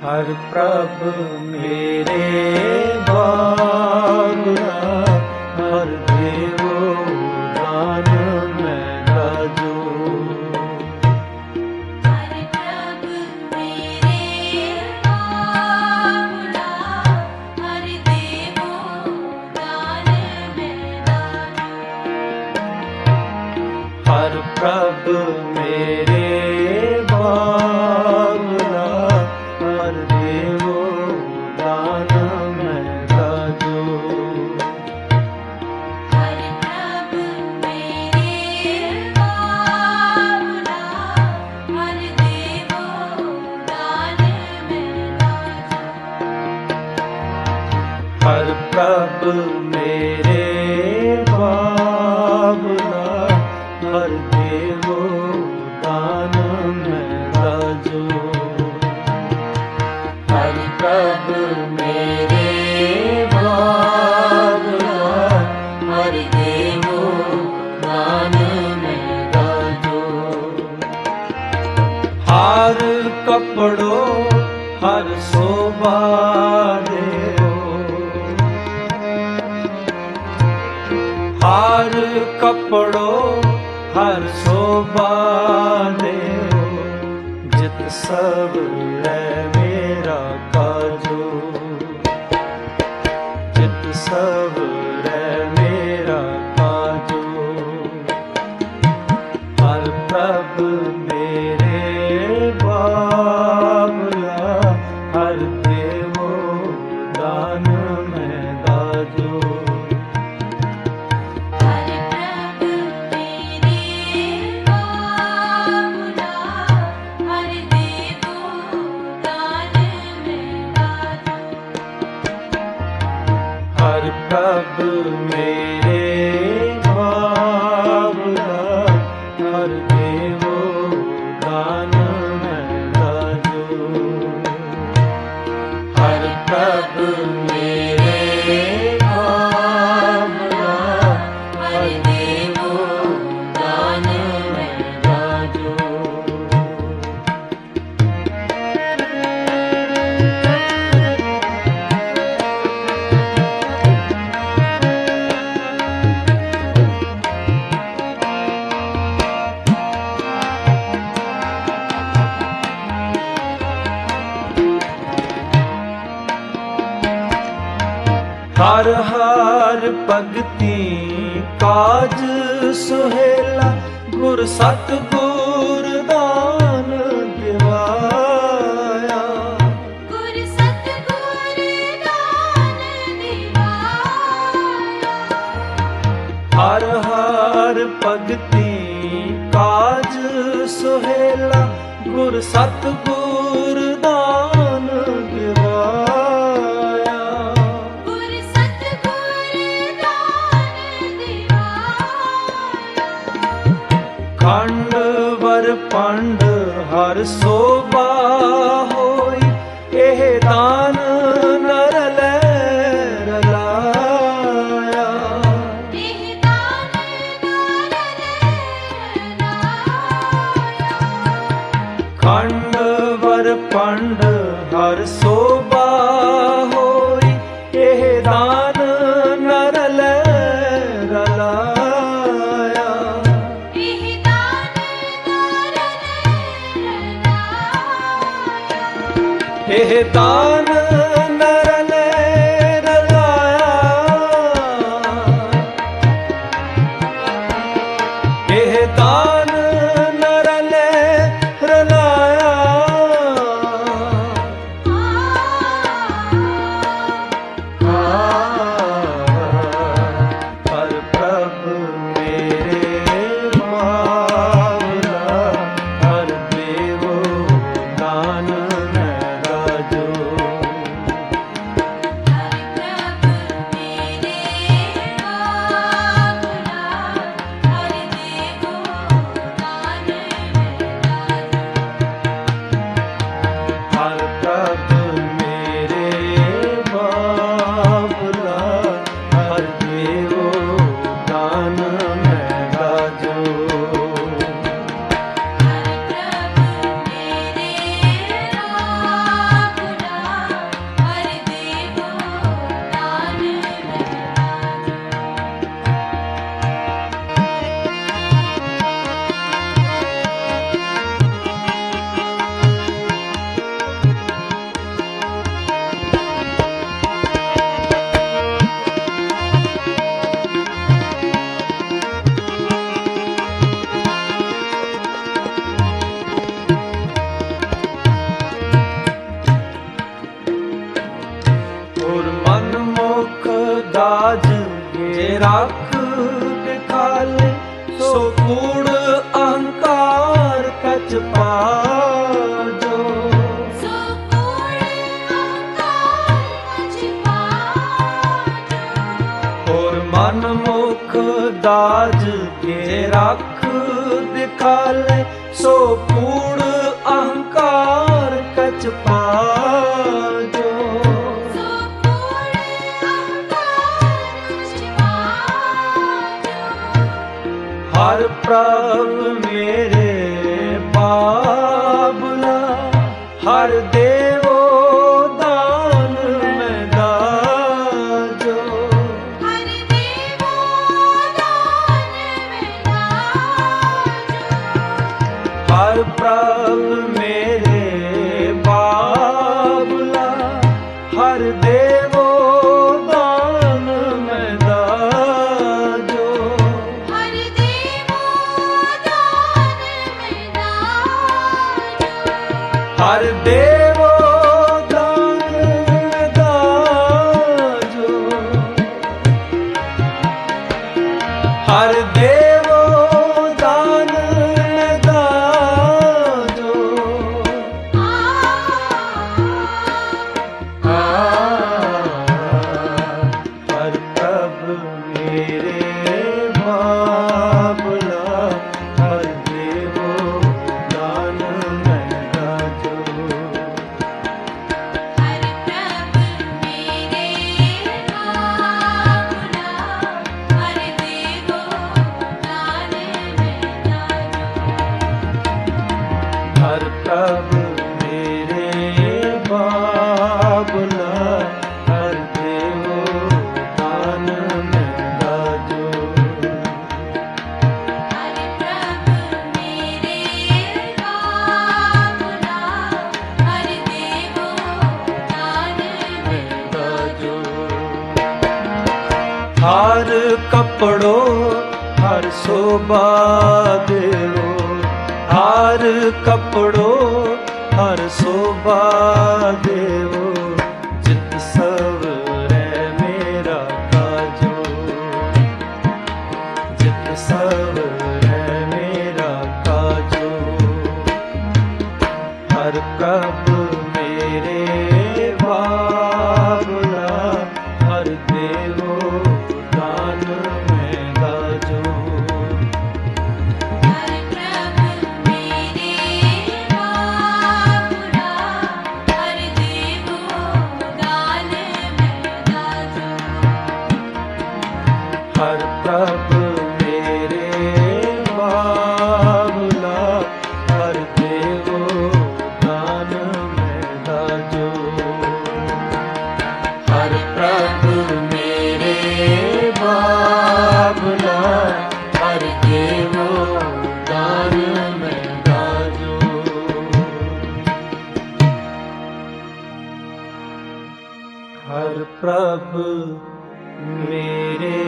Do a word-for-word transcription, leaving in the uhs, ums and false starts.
हर प्रभ मेरे बाबुला, हर देवो दान मैं राजो। हर प्रभ मेरे बाबुला, हर देवो दान मैं राजो। हर प्रभ मेरे बाबुला, हर देवो दान मैं राजो। हर प्रभ मेरे बाबुला, हर देवो दान मैं राजो। हर प्रभ मेरे बाबुला, हर देवो दान मैं राजो। हर प्रभ मेरे बाबुला, हर देवो दान मैं राजो। हार कपड़ो हर शोभा देओ, हार कपड़ो हर शोभा देओ, जित सब है मेरा काजो, जित सब है मेरा काजो। हर प्रभ मेरे बाबुला, हर देवो दान मैं दाजो। हर प्रभ मेरे बाबुला, हर देवो दान मैं राजो। हर प्रभ मेरे बाबुला, हर देवो दान मैं दाजो। हर प्रभ मेरे बाबुला, हर देवो दान मैं दाजो। हर हर भगति काज सुहेला, गुर सतगुर दान दिवाया। गुर सतगुर दान दिवाया। हर हर भगति काज सुहेला, गुर सतगुर दान दिवाया। गुर सतगुर दान दिवाया। खंड वर पंड हर शोभा होई, एह दान नर लै रलाया। एह दान नर लै रलाया। खंड वर पंड हर शोभा होई, एह दान नर लै रलाया। एह दान नर लै रलाया। एह दान नर लै रलाया। एह दान नर लै रलाया। हर प्रभ मेरे बाबुला, हर देवो दान मैं राजो। कछ पाजो। सो कूड़ अहंकार कछ पाजो। और मन मुख दाज के रख दिखाले, सो कूड़ अहंकार कछ पाजो। सो कूड़ अहंकार कछ पाजो। हर प्रभ मेरे बाबुला, हर देवो दान में दाजो। हर देवो दान में दाजो। हर प्रभ मेरे बाबुला, हर देवो दान में दाजो। हर देवो दान में दाजो। हर देवो दान में दाजो। हर देवो दान में दाजो। आ हर प्रभ मेरे बाबुला, हर देवो दान में दाजो। हर प्रभ मेरे बाबुला, हर देवो दान में दाजो। हर प्रभ मेरे बाबुला, हर देवो दान में दाजो। हर प्रभ मेरे बाबुला, हर देवो दान में दाजो। हर कपड़ो हर शोभा देवो, हर कपड़ो हर शोभा देवो। जित सवरै मेरा काजो, जित सवरै मेरा काजो। हर प्रभ मेरे बाबुला, हर देवो दान में दाजो। हर प्रभ मेरे बाबुला, हर देवो दान में दाजो। हर प्रभ मेरे बाबुला, हर देवो दान में दाजो। हर प्रभ मेरे बाबुला, हर देवो दान में दाजो। हर प्रभ मेरे